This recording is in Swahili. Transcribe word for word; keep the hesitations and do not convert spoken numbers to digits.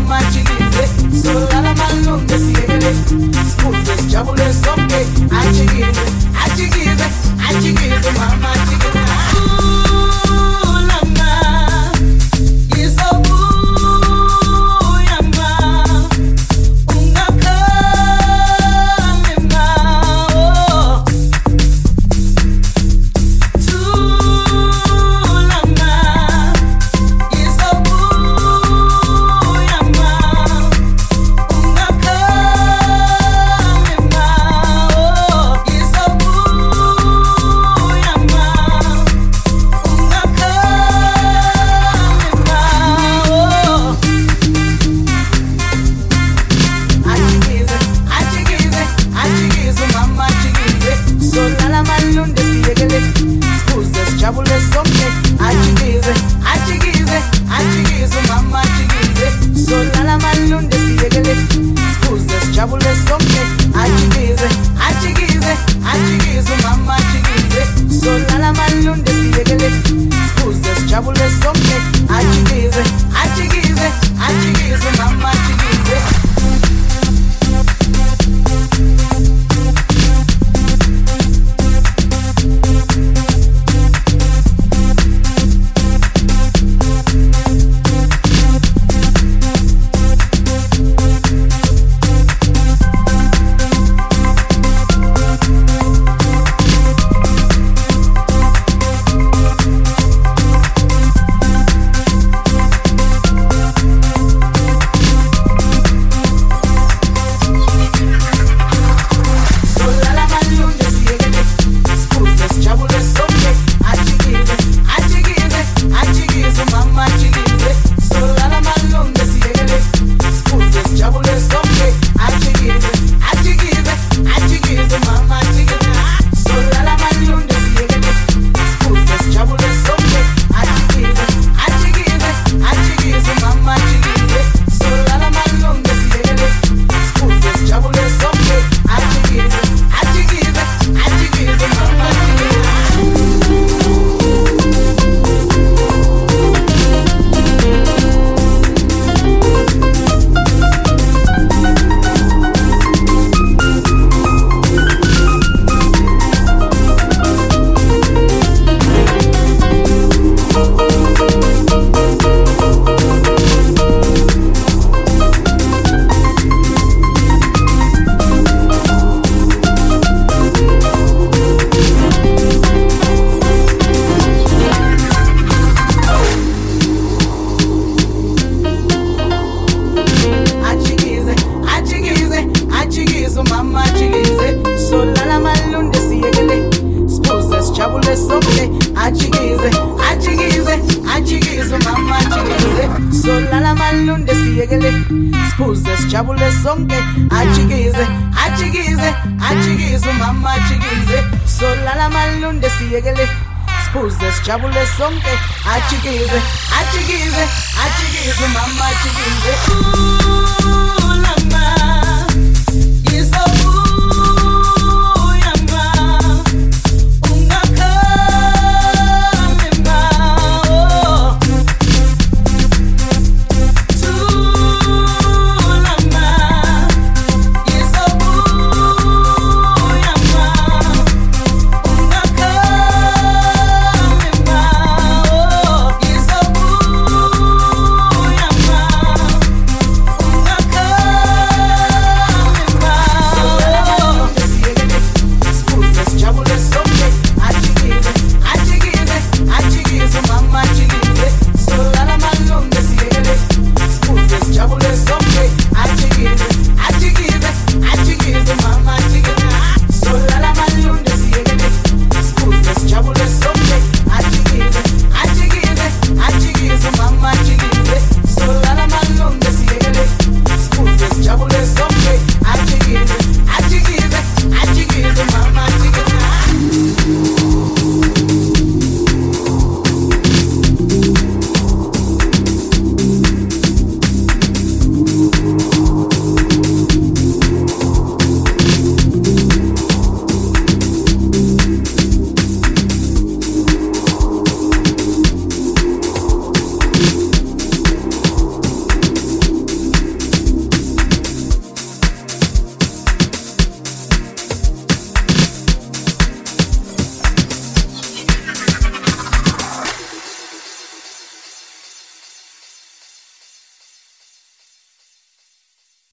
mama chikize. Solala malunde siegele. Spuze sijabule sonke. Achikize, achikize, achikize mama chikize. Ooh, lama. Isobu yama. Ungaka mema. Oh. Tulama. Isobu yama. Ungaka mema. Oh. Isobu yama. Ungaka mema. Oh. Achikize, achikize, achikize mama chikize. Solala malunde siegele. Spuze sijabule sonke. Achikize, achikize, achikize mama chikize. Solala malunde siegele. Spuze sijabule sonke. Achikize, achikize, achikize mama chikize. Solala malunde siegele. Spuze sijabule sonke. Achikize, achikize, achikize mama chikize. Solala malunde siegele. Spuze sijabule sonke. Achikize, achikize, achikize mama chikize. Solala malunde siegele. Spuze sijabule sonke. Achikize, achikize, achikize mama chikize. Solala malunde siegele. Spuze sijabule sonke. Achikize, achikize, achikize mama chikize. Solala malunde siegele. Spuze sijabule sonke. Achikize, achikize, achikize mama chikize. Achikize, achikize, achikize mama chikize. Solala malunde siegele. Spuze sijabule sonke. Achikize, achikize, achikize mama chikize. Solala malunde siegele. Spuze sijabule sonke. Achikize, achikize, achikize mama chikize. Solala malunde siegele. Spuze sijabule sonke. Achikize, achikize, achikize mama chikize. Ooh.